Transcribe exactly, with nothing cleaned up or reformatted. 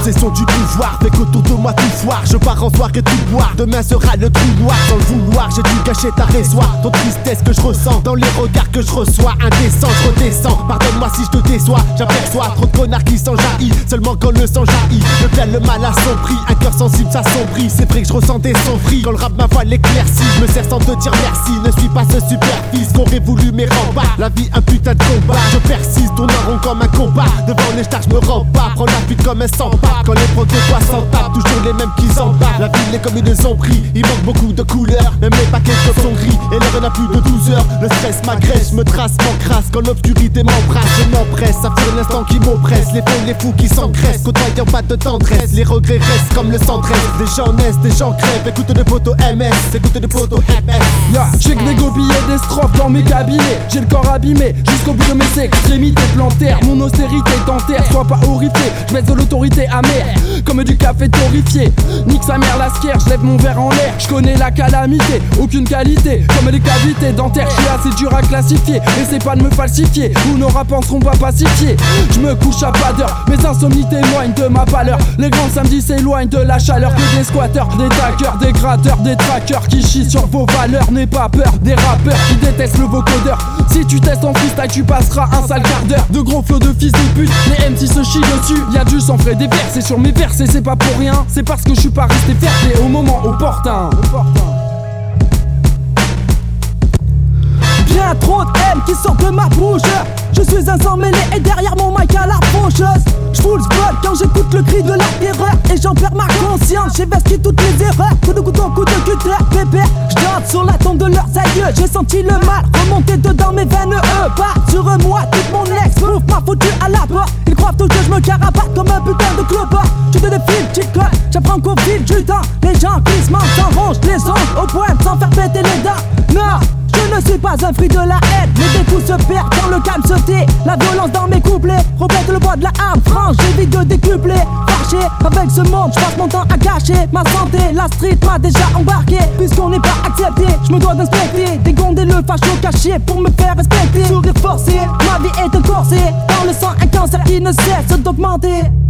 L'obsession du pouvoir fait qu'autour de moi tout foire. Je pars en soirée tout boire, demain sera le trou noir. Sans le vouloir, j'ai dû cacher ta raissoir. Ton tristesse que je ressens dans les regards que je reçois. Indécent, je redescends, pardonne-moi si je te déçois. J'aperçois trop de connards qui s'enjaillissent seulement quand le sang jaillit. Le bien, le mal a son prix, un cœur sensible s'assombrit. C'est vrai que je ressens des sonneries quand le rap ma voix l'éclaircit. Je me sers sans te dire merci, ne suis pas ce super fils qu'aurait voulu mes remparts. La vie un putain de combat, je persiste, tourne en rond comme un combat. Devant les stars je me rends pas, prends la fuite comme un sans-pape. Quand les prods de toi s'en tapent, toujours les mêmes qui s'en battent. La ville est comme une zombie, il manque beaucoup de couleurs. Même les paquets de sont gris, et l'heure n'a plus de douze heures. Le stress m'agresse, je me trace, m'encrasse. Quand l'obscurité m'embrasse, je m'empresse. Ça fait l'instant qui m'oppresse, les faux, les fous qui s'engraissent. Côtoyant pas de tendresse, les regrets restent comme le centresse. Des gens naissent, des gens crèvent, écoute des potos M S, écoute des potos M S. Yeah, j'ai que des goupillés, des strophes dans mes cabinets. J'ai le corps abîmé, jusqu'au bout de mes extrémités plantaires. Mon austérité dentaire, sois pas horrifié. Je baisse de l'autorité amère, comme du café torréfié. Nique sa mère lasquère, je lève mon verre en l'air. Je connais la calamité, aucune qualité. Comme les cavités dentaires, je suis assez dur à classifier. Essaie pas de me falsifier, ou nos rap seront pas pacifiés. Je me couche à pas d'heure, mes insomnies témoignent de ma pâleur. Les grands samedis s'éloignent de la chaleur. Que des squatteurs, des tackers, des gratteurs, des trackers qui chient sur vos valeurs. N'aie pas peur, des rappeurs qui détestent le vocodeur. Si tu testes en freestyle, tu passeras un sale quart d'heure. De gros flots de fils de pute, les M C se chient dessus. Y'a du sang frais, des versets sur mes versets, c'est pas pour rien. C'est parce que je suis pas resté ferté au moment opportun. Bien trop de haine qui sort de ma bouche. Je suis un sang mêlé et derrière mon mic à la faucheuse. J'fous le spot quand j'écoute le cri de la terreur. Et j'en perds ma conscience, j'investis toutes les erreurs. Coup de couteau, coup de cutter, bébé. J'dorte sur la tombe de leurs aïeux. J'ai senti le mal remonter dedans mes veines. Eux partent sur moi, toute mon ex bouffe m'a foutu à la porte. Ils croient tous que je me carapate comme un putain de clopard. Tu te défiles, tu te colles, j'apprends qu'au fil du temps les gens qui se mentent s'en rongent les ongles au point sans faire péter les dents. Non, je ne suis pas un fruit de la haine, mais des coups se perdent quand le calme se tait. La violence dans mes couplets reflète le poids de la arme franche. J'évite de décupler, fâché avec ce monde. Je passe mon temps à gâcher ma santé. La street m'a déjà embarqué, puisqu'on n'est pas accepté. Je me dois d'inspecter, dégonder le facho caché pour me faire respecter. Sourire forcé, ma vie est un corset. Dans le sang un cancer qui ne cesse d'augmenter.